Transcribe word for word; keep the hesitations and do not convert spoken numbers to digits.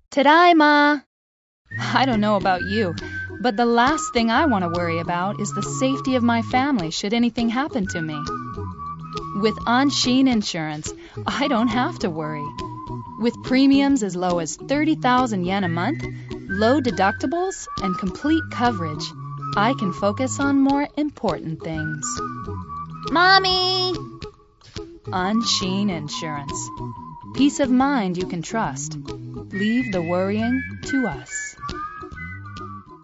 Tadaima! I don't know about you, but the last thing I want to worry about is the safety of my family should anything happen to me. With Anshin Insurance, I don't have to worry. With premiums as low as thirty thousand yen a month, low deductibles, and complete coverage, I can focus on more important things. Mommy! Anshin Insurance. Peace of mind you can trust. Leave the worrying to us.